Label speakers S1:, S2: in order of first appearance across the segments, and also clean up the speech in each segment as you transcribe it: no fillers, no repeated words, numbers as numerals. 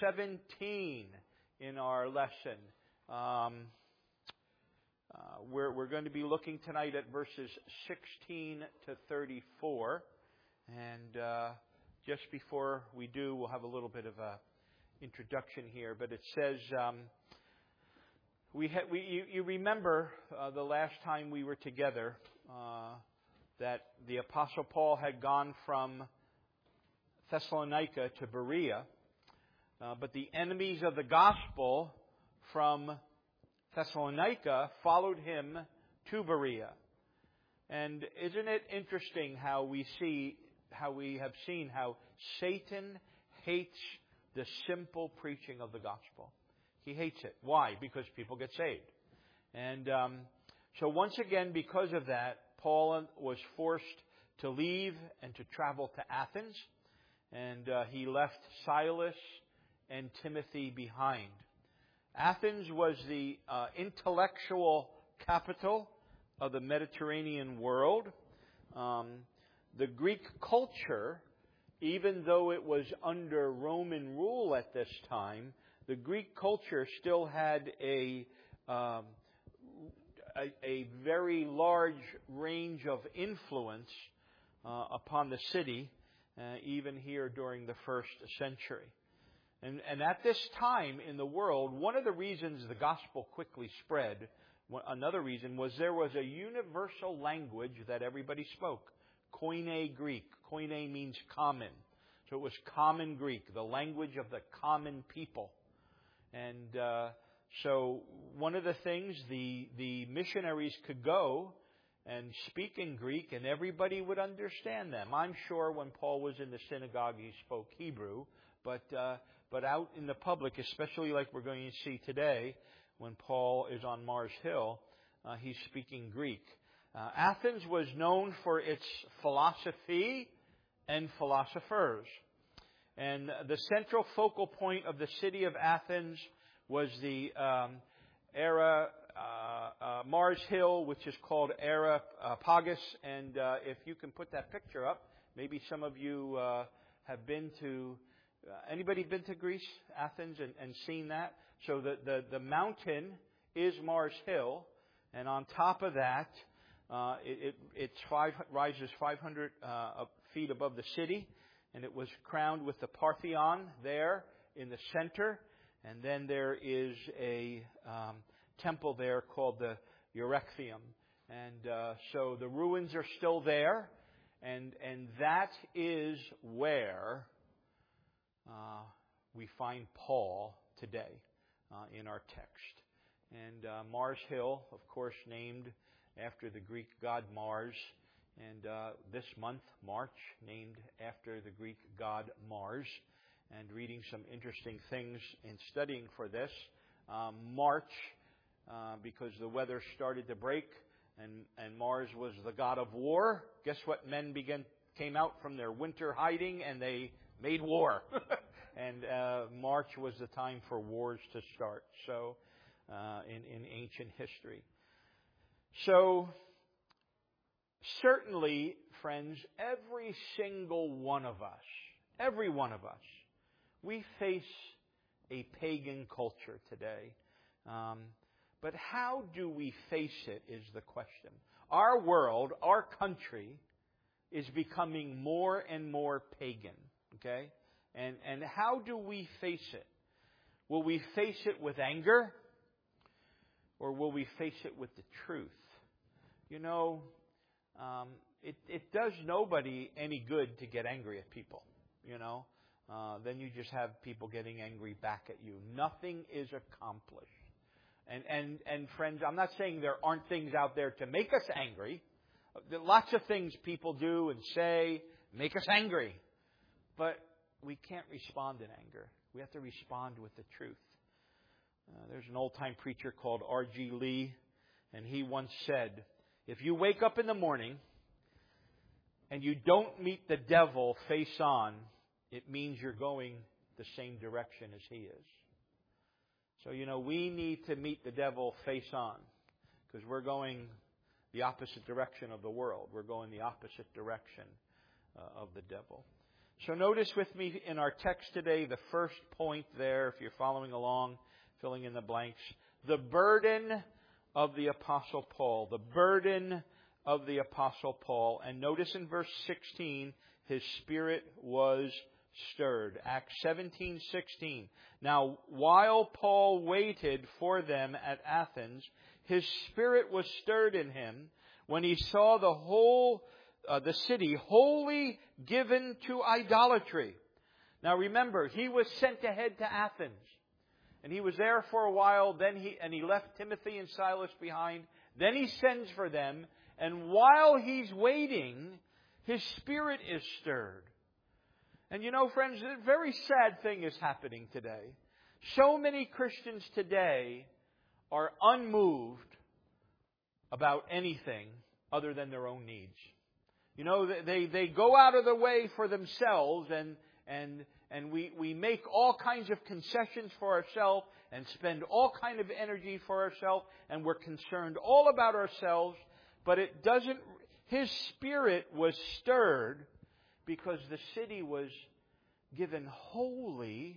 S1: 17 in our lesson. We're going to be looking tonight at verses 16 to 34. And just before we do, we'll have a little bit of a introduction here. But it says, you remember the last time we were together that the Apostle Paul had gone from Thessalonica to Berea, but the enemies of the gospel from Thessalonica followed him to Berea. And isn't it interesting how we have seen how Satan hates the simple preaching of the gospel? He hates it. Why? Because people get saved. And so once again, because of that, Paul was forced to leave and to travel to Athens. And he left Silas and Timothy behind. Athens was the intellectual capital of the Mediterranean world. The Greek culture, even though it was under Roman rule at this time, the Greek culture still had a very large range of influence upon the city, even here during the first century. And at this time in the world, one of the reasons the gospel quickly spread, another reason was there was a universal language that everybody spoke. Koine Greek. Koine means common. So it was common Greek, the language of the common people. And so one of the things, the missionaries could go and speak in Greek and everybody would understand them. I'm sure when Paul was in the synagogue he spoke Hebrew, but out in the public, especially like we're going to see today, when Paul is on Mars Hill, he's speaking Greek. Athens was known for its philosophy and philosophers. And the central focal point of the city of Athens was the Mars Hill, which is called Areopagus. And if you can put that picture up, maybe some of you have been to... anybody been to Greece, Athens, and seen that? So the mountain is Mars Hill, and on top of that, it rises 500 feet above the city, and it was crowned with the Parthenon there in the center, and then there is a temple there called the Erechtheum, and so the ruins are still there, and that is where we find Paul today in our text. And Mars Hill, of course, named after the Greek god Mars. And this month, March, named after the Greek god Mars. And reading some interesting things in studying for this. March, because the weather started to break, and Mars was the god of war. Guess what? Men came out from their winter hiding, and they made war. And March was the time for wars to start. So, in ancient history. So, certainly, friends, every single one of us, we face a pagan culture today. But how do we face it is the question. Our world, our country, is becoming more and more pagan. Okay? And how do we face it? Will we face it with anger? Or will we face it with the truth? You know, it does nobody any good to get angry at people, you know. Then you just have people getting angry back at you. Nothing is accomplished. And friends, I'm not saying there aren't things out there to make us angry. Lots of things people do and say make us angry. But we can't respond in anger. We have to respond with the truth. There's an old-time preacher called R.G. Lee, and he once said, if you wake up in the morning and you don't meet the devil face on, it means you're going the same direction as he is. So, you know, we need to meet the devil face on because we're going the opposite direction of the world. We're going the opposite direction of the devil. So notice with me in our text today, the first point there, if you're following along, filling in the blanks, the burden of the Apostle Paul. The burden of the Apostle Paul. And notice in verse 16, his spirit was stirred. Acts 17:16. Now, while Paul waited for them at Athens, his spirit was stirred in him when he saw the city wholly given to idolatry. Now remember, he was sent ahead to Athens. And he was there for a while, and he left Timothy and Silas behind. Then he sends for them, and while he's waiting, his spirit is stirred. And you know, friends, a very sad thing is happening today. So many Christians today are unmoved about anything other than their own needs. You know, they go out of the way for themselves, and we make all kinds of concessions for ourselves and spend all kind of energy for ourselves, and we're concerned all about ourselves, but it doesn't. His spirit was stirred because the city was given wholly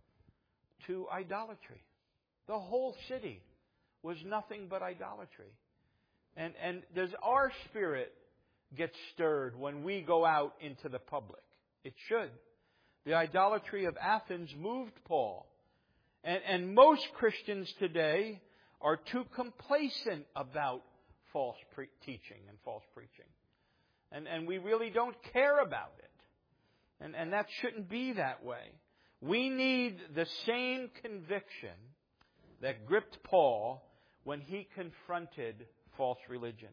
S1: to idolatry. The whole city was nothing but idolatry. And does our spirit get stirred when we go out into the public? It should. The idolatry of Athens moved Paul. And most Christians today are too complacent about false teaching and false preaching. And we really don't care about it. And that shouldn't be that way. We need the same conviction that gripped Paul when he confronted false religion.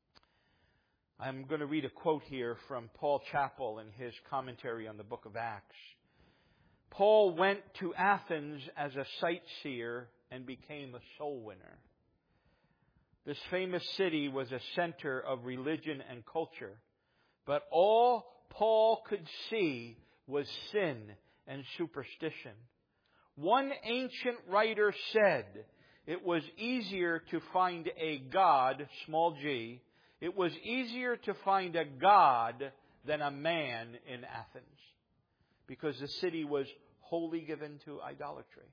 S1: I'm going to read a quote here from Paul Chappell in his commentary on the book of Acts. Paul went to Athens as a sightseer and became a soul winner. This famous city was a center of religion and culture, but all Paul could see was sin and superstition. One ancient writer said it was easier to find a God, small g, it was easier to find a God than a man in Athens, because the city was wholly given to idolatry.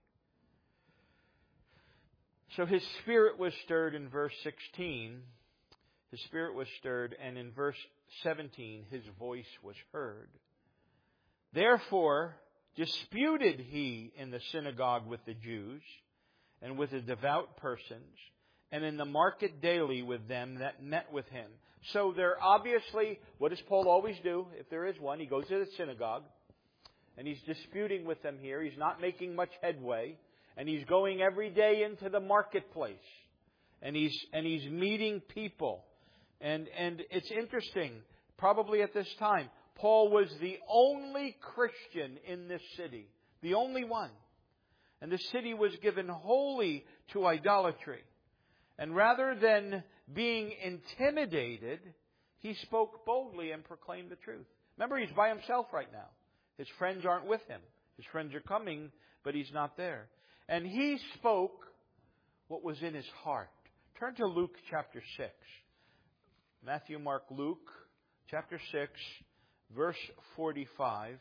S1: So his spirit was stirred in verse 16. His spirit was stirred, and in verse 17 his voice was heard. Therefore disputed he in the synagogue with the Jews and with the devout persons, and in the market daily with them that met with him. So there obviously, what does Paul always do? If there is one, he goes to the synagogue, and he's disputing with them here. He's not making much headway, and he's going every day into the marketplace, and he's meeting people. And it's interesting, probably at this time, Paul was the only Christian in this city, the only one. And the city was given wholly to idolatry. And rather than being intimidated, he spoke boldly and proclaimed the truth. Remember, he's by himself right now. His friends aren't with him. His friends are coming, but he's not there. And he spoke what was in his heart. Turn to Luke chapter 6. Matthew, Mark, Luke chapter 6, verse 45.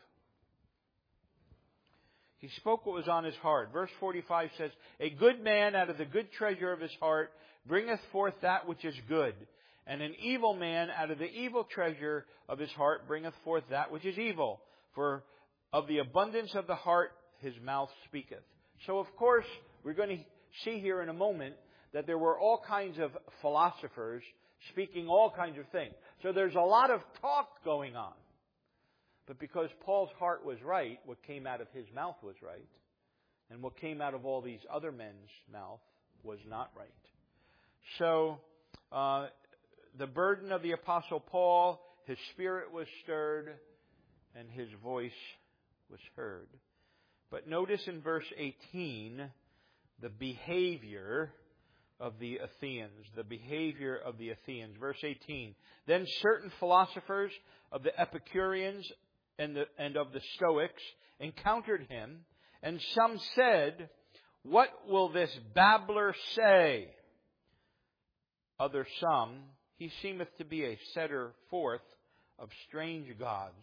S1: He spoke what was on his heart. Verse 45 says, "A good man out of the good treasure of his heart bringeth forth that which is good. And an evil man out of the evil treasure of his heart bringeth forth that which is evil. For of the abundance of the heart his mouth speaketh." So, of course, we're going to see here in a moment that there were all kinds of philosophers speaking all kinds of things. So there's a lot of talk going on. But because Paul's heart was right, what came out of his mouth was right. And what came out of all these other men's mouth was not right. So, the burden of the Apostle Paul, his spirit was stirred, and his voice was heard. But notice in verse 18, the behavior of the Athenians. The behavior of the Athenians. Verse 18. "Then certain philosophers of the Epicureans and of the Stoics encountered him, and some said, 'What will this babbler say?' Other some, 'He seemeth to be a setter forth of strange gods.'"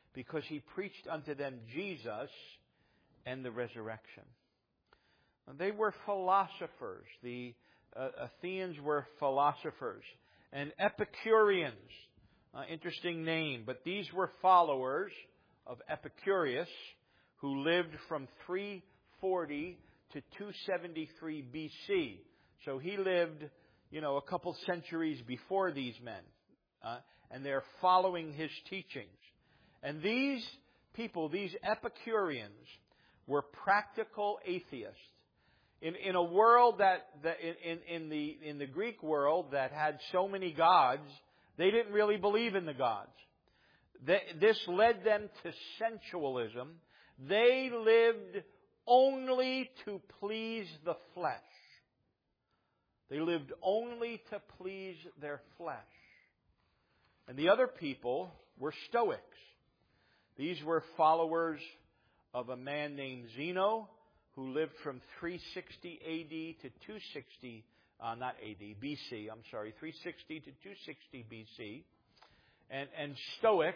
S1: because he preached unto them Jesus and the resurrection. They were philosophers. The Athenians were philosophers. And Epicureans, interesting name, but these were followers of Epicurus, who lived from 340 to 273 BC. So he lived, a couple centuries before these men. And they're following his teachings. And these people, these Epicureans, were practical atheists. In a world in the Greek world that had so many gods, they didn't really believe in the gods. This led them to sensualism. They lived only to please the flesh. They lived only to please their flesh. And the other people were Stoics. These were followers of a man named Zeno, who lived from 360 AD to 260, not AD, BC, 360 to 260 BC. And Stoic,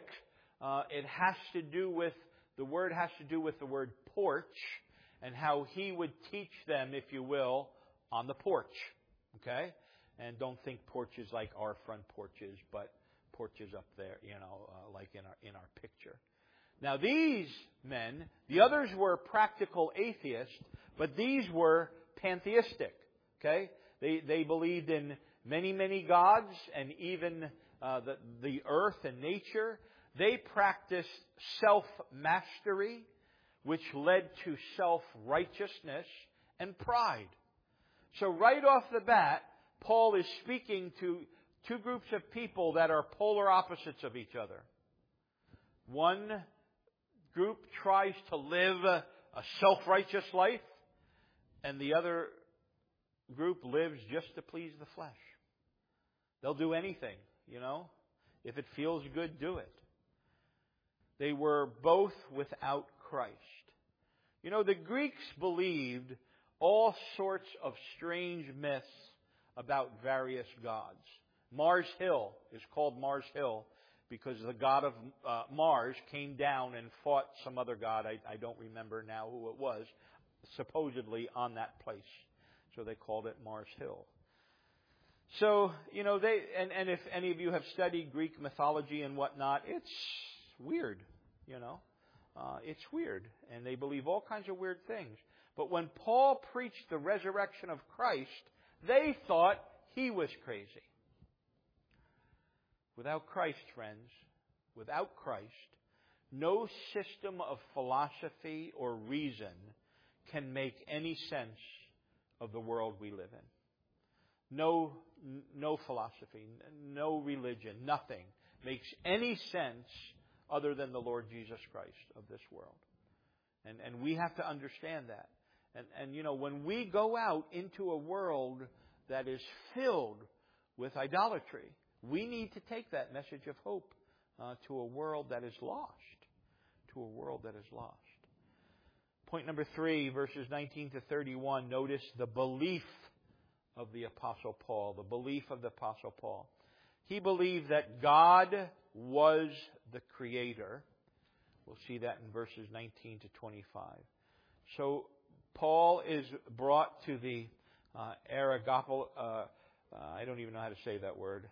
S1: the word has to do with the word porch, and how he would teach them, if you will, on the porch. Okay? And don't think porches like our front porches, but porches up there, like in our picture. Now these men, the others were practical atheists, but these were pantheistic. Okay? They believed in many, many gods, and even the earth and nature. They practiced self-mastery, which led to self-righteousness and pride. So right off the bat, Paul is speaking to two groups of people that are polar opposites of each other. One group tries to live a self-righteous life, and the other group lives just to please the flesh. They'll do anything, If it feels good, do it. They were both without Christ. The Greeks believed all sorts of strange myths about various gods. Mars Hill is called Mars Hill because the god of Mars came down and fought some other god. I don't remember now who it was, supposedly on that place. So they called it Mars Hill. So, and if any of you have studied Greek mythology and whatnot, it's weird, It's weird. And they believe all kinds of weird things. But when Paul preached the resurrection of Christ, they thought he was crazy. Without Christ, friends, without Christ, no system of philosophy or reason can make any sense of the world we live in. No philosophy, no religion, nothing makes any sense other than the Lord Jesus Christ of this world. And we have to understand that. And when we go out into a world that is filled with idolatry, we need to take that message of hope to a world that is lost. To a world that is lost. Point number 3, verses 19 to 31, notice the belief of the Apostle Paul. The belief of the Apostle Paul. He believed that God was the Creator. We'll see that in verses 19 to 25. So Paul is brought to the Areopagus. I don't even know how to say that word.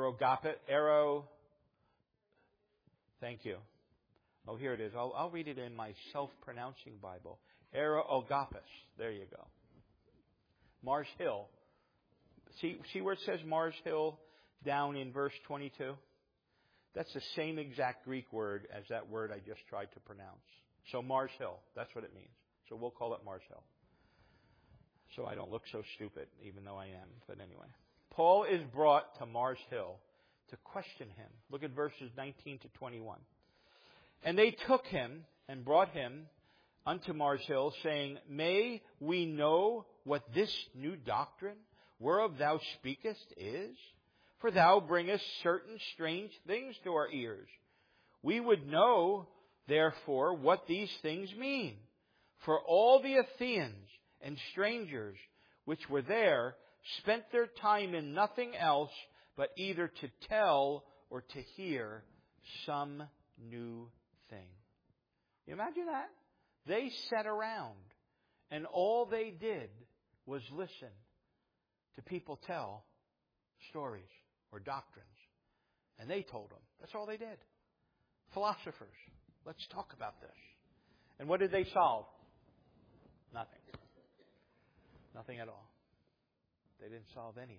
S1: Thank you. Oh, here it is. I'll read it in my self-pronouncing Bible. Areopagus. There you go. Mars Hill. See where it says Mars Hill down in verse 22? That's the same exact Greek word as that word I just tried to pronounce. So Mars Hill. That's what it means. So we'll call it Mars Hill. So I don't look so stupid, even though I am. But anyway. Paul is brought to Mars Hill to question him. Look at verses 19 to 21. And they took him and brought him unto Mars Hill, saying, May we know what this new doctrine whereof thou speakest is? For thou bringest certain strange things to our ears. We would know, therefore, what these things mean. For all the Athenians and strangers which were there spent their time in nothing else but either to tell or to hear some new thing. You imagine that? They sat around and all they did was listen to people tell stories or doctrines. And they told them. That's all they did. Philosophers, let's talk about this. And what did they solve? Nothing. Nothing at all. They didn't solve anything.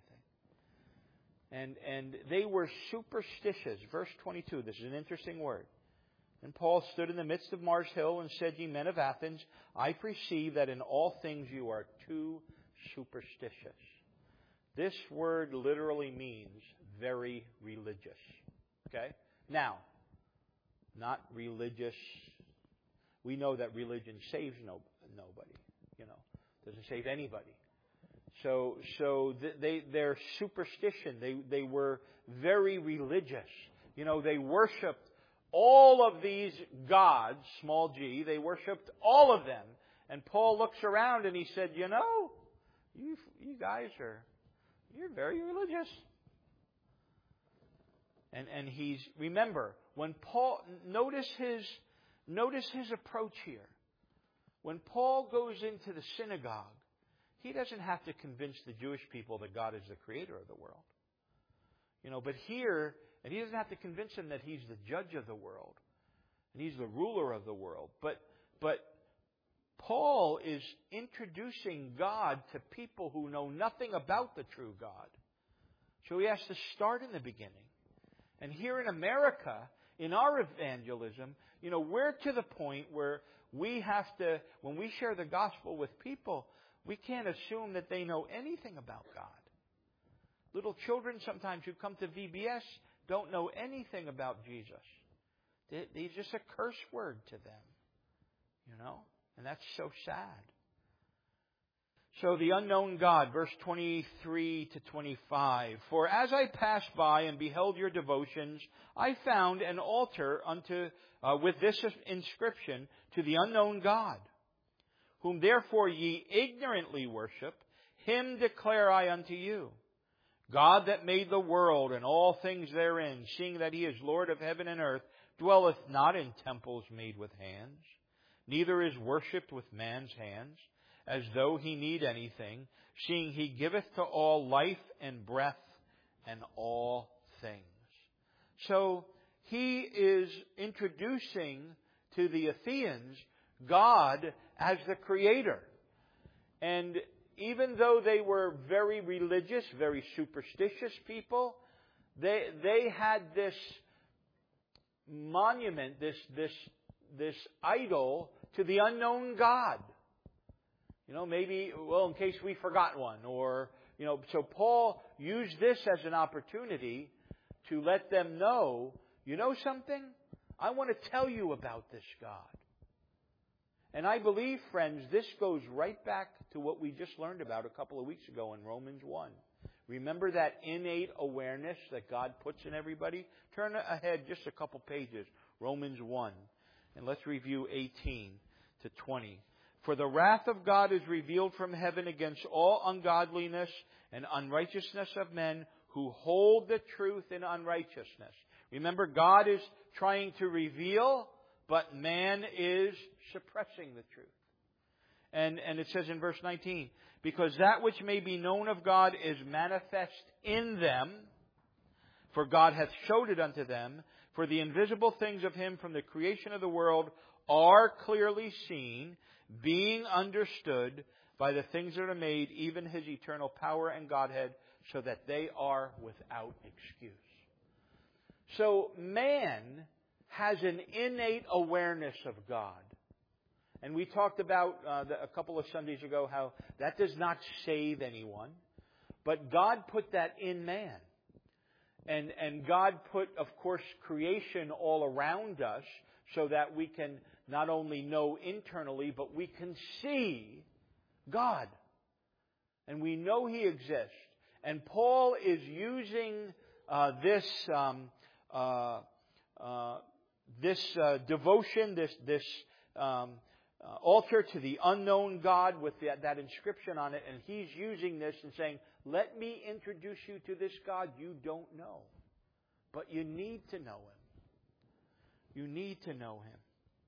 S1: And they were superstitious. Verse 22, this is an interesting word. And Paul stood in the midst of Mars Hill and said, Ye men of Athens, I perceive that in all things you are too superstitious. This word literally means very religious. Okay? Now, not religious. We know that religion saves nobody. Doesn't save anybody. So their superstition, they were very religious. They worshipped all of these gods, small g, they worshipped all of them. And Paul looks around and he said, you guys you're very religious. And remember, when Paul, notice his approach here. When Paul goes into the synagogue, he doesn't have to convince the Jewish people that God is the creator of the world. But here, and he doesn't have to convince them that he's the judge of the world. And he's the ruler of the world. But Paul is introducing God to people who know nothing about the true God. So he has to start in the beginning. And here in America, in our evangelism, we're to the point where we have to, when we share the gospel with people, we can't assume that they know anything about God. Little children sometimes who come to VBS don't know anything about Jesus. He's just a curse word to them. And that's so sad. So the unknown God, verse 23 to 25. For as I passed by and beheld your devotions, I found an altar with this inscription, to the unknown God, whom therefore ye ignorantly worship, him declare I unto you. God that made the world and all things therein, seeing that he is Lord of heaven and earth, dwelleth not in temples made with hands, neither is worshipped with man's hands, as though he need anything, seeing he giveth to all life and breath and all things. So he is introducing to the Athenians God as the creator. And even though they were very religious, very superstitious people, they had this monument, this idol to the unknown God. Maybe, in case we forgot one. So Paul used this as an opportunity to let them know, something? I want to tell you about this God. And I believe, friends, this goes right back to what we just learned about a couple of weeks ago in Romans 1. Remember that innate awareness that God puts in everybody? Turn ahead just a couple pages. Romans 1. And let's review 18 to 20. For the wrath of God is revealed from heaven against all ungodliness and unrighteousness of men who hold the truth in unrighteousness. Remember, God is trying to reveal, but man is suppressing the truth. And it says in verse 19, because that which may be known of God is manifest in them, for God hath showed it unto them, for the invisible things of him from the creation of the world are clearly seen, being understood by the things that are made, even his eternal power and Godhead, so that they are without excuse. So man has an innate awareness of God. And we talked about a couple of Sundays ago how that does not save anyone. But God put that in man. And God put, of course, creation all around us so that we can not only know internally, but we can see God. And we know he exists. And Paul is using this devotion, this altar to the unknown God with that inscription on it, and he's using this and saying, let me introduce you to this God you don't know, but you need to know him. You need to know Him.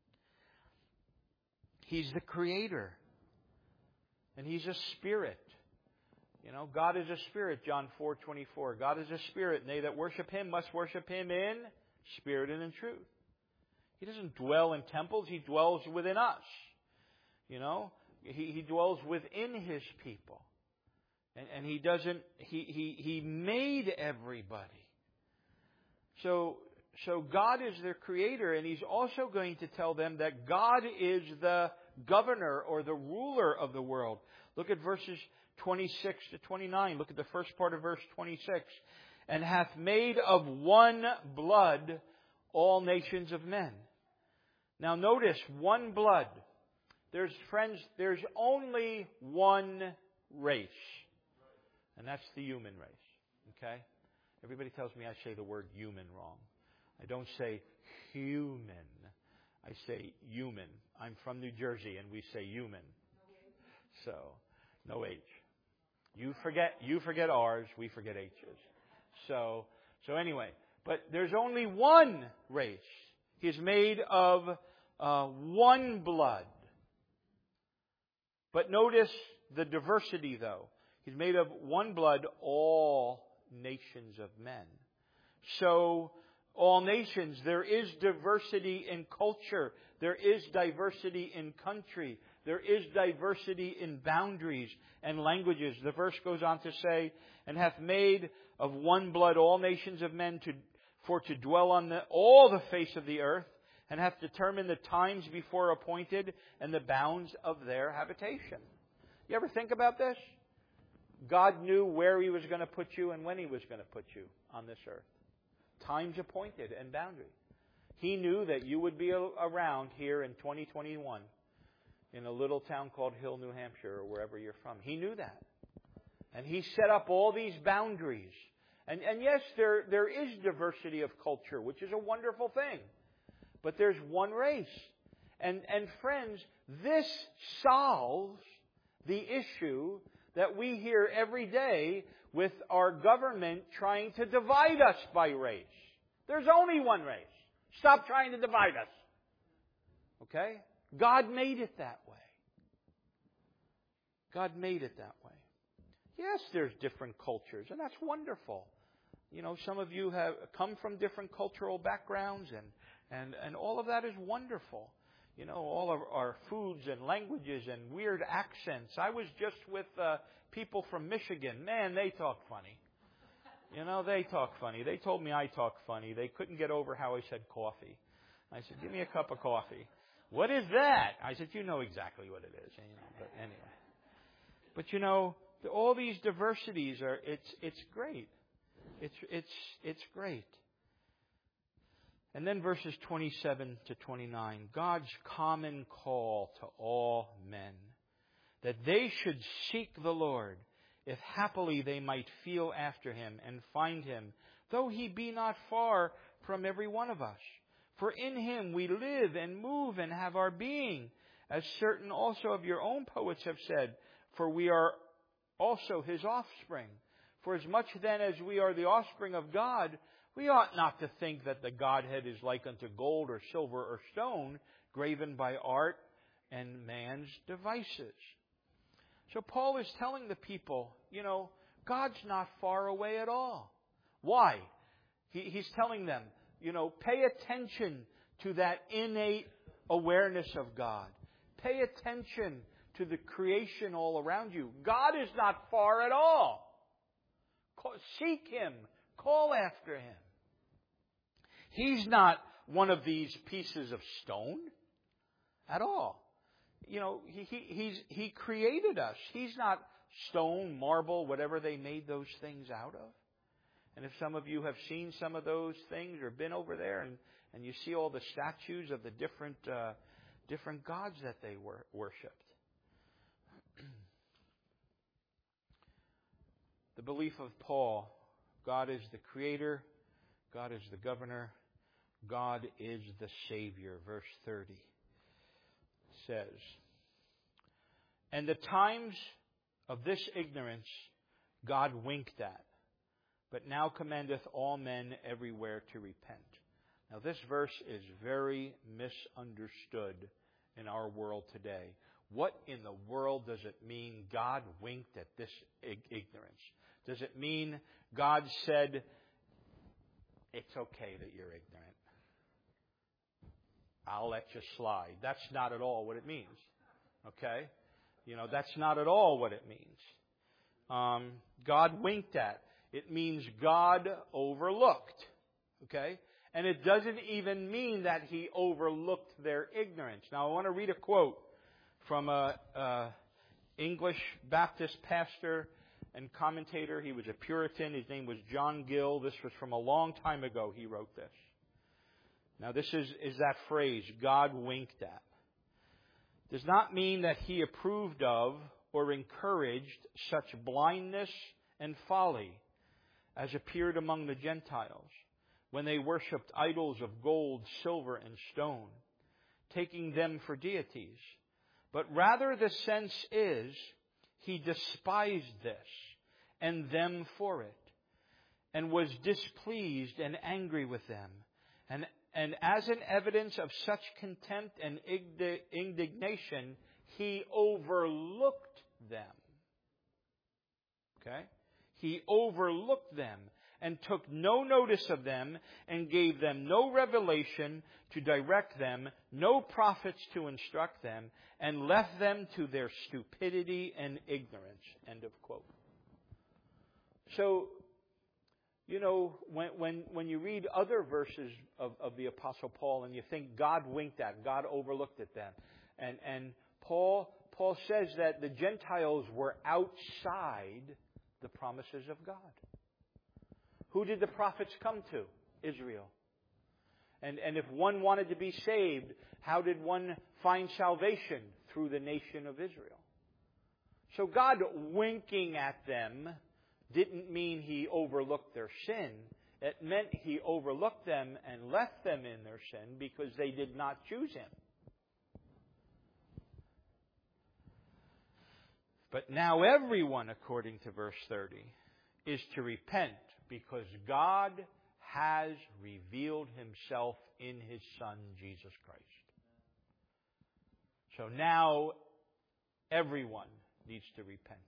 S1: He's the Creator. And He's a Spirit. You know, God is a Spirit, John 4:24. God is a Spirit, and they that worship Him must worship Him in spirit and in truth. He doesn't dwell in temples. He dwells within us. You know, He dwells within His people. And He doesn't, He made everybody. So God is their Creator, and He's also going to tell them that God is the governor or the ruler of the world. Look at verses 26 to 29. Look at the first part of verse 26. And hath made of one blood all nations of men. Now notice, one blood. There's only one race. And that's the human race. Okay? Everybody tells me I say the word human wrong. I don't say human. I say human. I'm from New Jersey and we say human. So, no H. You forget R's, we forget H's. So anyway, but there's only one race. He's made of one blood. But notice the diversity though. He's made of one blood, all nations of men. So, all nations, there is diversity in culture. There is diversity in country. There is diversity in boundaries and languages. The verse goes on to say, and hath made of one blood all nations of men to dwell on all the face of the earth, and hath determined the times before appointed and the bounds of their habitation. You ever think about this? God knew where He was going to put you and when He was going to put you on this earth. Times appointed and boundary. He knew that you would be around here in 2021 in a little town called Hill, New Hampshire, or wherever you're from. He knew that. And He set up all these boundaries. And yes, there is diversity of culture, which is a wonderful thing. But there's one race. And friends, this solves the issue that we hear every day with our government trying to divide us by race. There's only one race. Stop trying to divide us. Okay? God made it that way. God made it that way. Yes, there's different cultures, and that's wonderful. You know, some of you have come from different cultural backgrounds, and all of that is wonderful. You know, all of our foods and languages and weird accents. I was just with people from Michigan. Man, they talk funny. You know, they talk funny. They told me I talk funny. They couldn't get over how I said coffee. I said, give me a cup of coffee. What is that? I said, you know exactly what it is. You know, but anyway. But you know, all these diversities it's great. It's great. And then verses 27 to 29, God's common call to all men, that they should seek the Lord, if happily they might feel after Him and find Him, though He be not far from every one of us. For in Him we live and move and have our being, as certain also of your own poets have said, for we are also His offspring. For as much then as we are the offspring of God, we ought not to think that the Godhead is like unto gold or silver or stone, graven by art and man's devices. So Paul is telling the people, you know, God's not far away at all. Why? He's telling them, you know, pay attention to that innate awareness of God. Pay attention to the creation all around you. God is not far at all. Seek Him. Call after Him. He's not one of these pieces of stone at all. You know, He created us. He's not stone, marble, whatever they made those things out of. And if some of you have seen some of those things or been over there and you see all the statues of the different gods that they worshipped. The belief of Paul, God is the Creator, God is the Governor, God is the Savior. Verse 30 says, and the times of this ignorance God winked at, but now commandeth all men everywhere to repent. Now, this verse is very misunderstood in our world today. What in the world does it mean God winked at this ignorance? Does it mean God said, it's okay that you're ignorant? I'll let you slide. That's not at all what it means. Okay? That's not at all what it means. God winked at. It means God overlooked. Okay? And it doesn't even mean that He overlooked their ignorance. Now, I want to read a quote from a English Baptist pastor and commentator. He was a Puritan. His name was John Gill. This was from a long time ago. He wrote this. Now, this is that phrase, God winked at. Does not mean that He approved of or encouraged such blindness and folly as appeared among the Gentiles when they worshipped idols of gold, silver, and stone, taking them for deities. But rather the sense is, He despised this and them for it, and was displeased and angry with them. And as an evidence of such contempt and indignation, He overlooked them. Okay? He overlooked them and took no notice of them and gave them no revelation to direct them, no prophets to instruct them, and left them to their stupidity and ignorance. End of quote. So, when you read other verses of the Apostle Paul and you think God winked at, God overlooked at them, and Paul says that the Gentiles were outside the promises of God. Who did the prophets come to? Israel. And if one wanted to be saved, how did one find salvation? Through the nation of Israel. So God winking at them didn't mean He overlooked their sin. It meant He overlooked them and left them in their sin because they did not choose Him. But now everyone, according to verse 30, is to repent because God has revealed Himself in His Son, Jesus Christ. So now everyone needs to repent.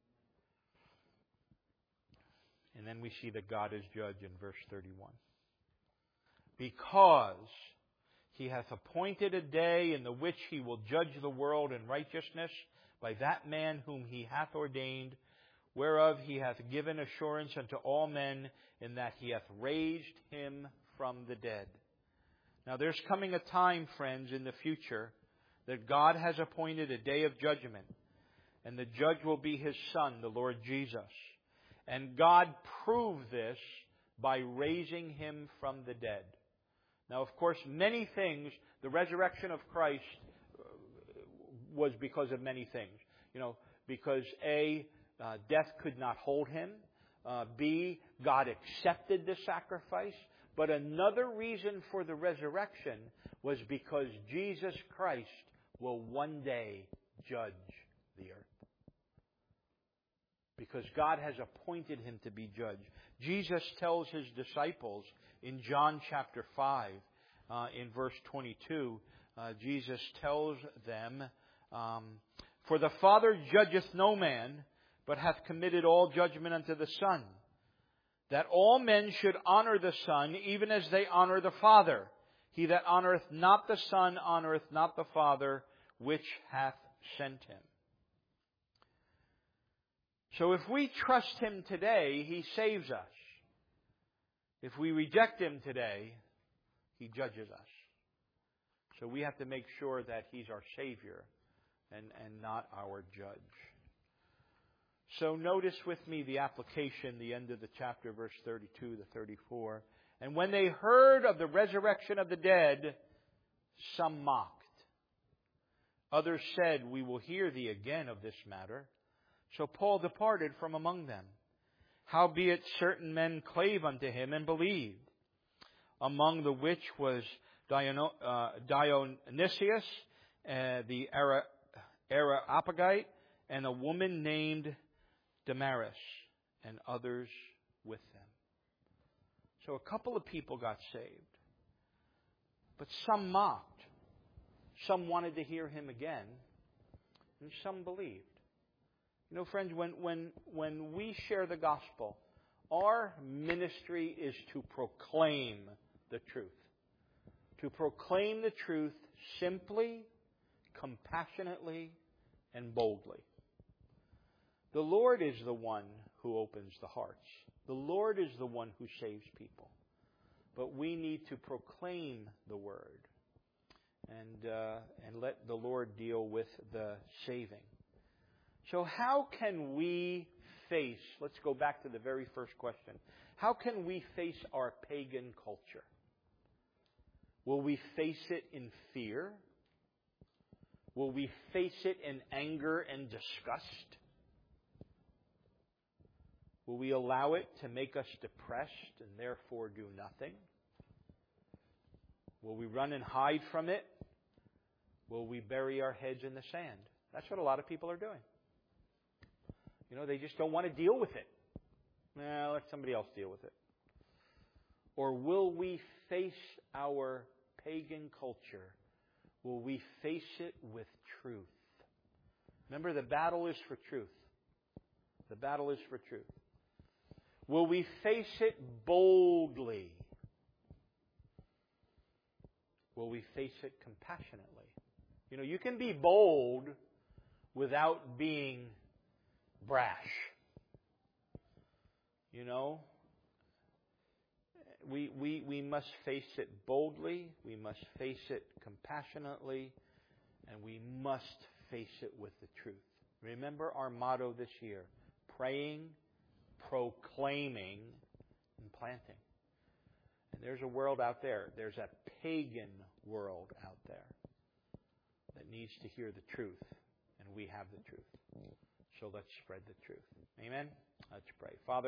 S1: And then we see that God is judge in verse 31. Because He hath appointed a day in the which He will judge the world in righteousness by that man whom He hath ordained, whereof He hath given assurance unto all men, in that He hath raised Him from the dead. Now there's coming a time, friends, in the future that God has appointed a day of judgment. And the judge will be His Son, the Lord Jesus. And God proved this by raising Him from the dead. Now, of course, many things, the resurrection of Christ was because of many things. Because A, death could not hold Him. B, God accepted the sacrifice. But another reason for the resurrection was because Jesus Christ will one day judge the earth. Because God has appointed Him to be judge. Jesus tells His disciples in John chapter 5, in verse 22, Jesus tells them, For the Father judgeth no man, but hath committed all judgment unto the Son, that all men should honor the Son, even as they honor the Father. He that honoreth not the Son honoreth not the Father, which hath sent Him. So if we trust Him today, He saves us. If we reject Him today, He judges us. So we have to make sure that He's our Savior and not our judge. So notice with me the application, the end of the chapter, verse 32 to 34. And when they heard of the resurrection of the dead, some mocked. Others said, We will hear thee again of this matter. So Paul departed from among them. Howbeit certain men clave unto him and believed, among the which was Dionysius, the Areopagite, and a woman named Damaris, and others with them. So a couple of people got saved. But some mocked. Some wanted to hear him again. And some believed. You know, friends, when we share the gospel, our ministry is to proclaim the truth. To proclaim the truth simply, compassionately, and boldly. The Lord is the one who opens the hearts. The Lord is the one who saves people. But we need to proclaim the word and let the Lord deal with the saving. So how can we face, let's go back to the very first question. How can we face our pagan culture? Will we face it in fear? Will we face it in anger and disgust? Will we allow it to make us depressed and therefore do nothing? Will we run and hide from it? Will we bury our heads in the sand? That's what a lot of people are doing. You know, they just don't want to deal with it. Nah, let somebody else deal with it. Or will we face our pagan culture? Will we face it with truth? Remember, the battle is for truth. The battle is for truth. Will we face it boldly? Will we face it compassionately? You know, you can be bold without being brash. You know, we must face it boldly, we must face it compassionately, and we must face it with the truth. Remember our motto this year: praying, proclaiming, and planting. And there's a world out there. There's a pagan world out there that needs to hear the truth. And we have the truth. So let's spread the truth. Amen? Let's pray. Father,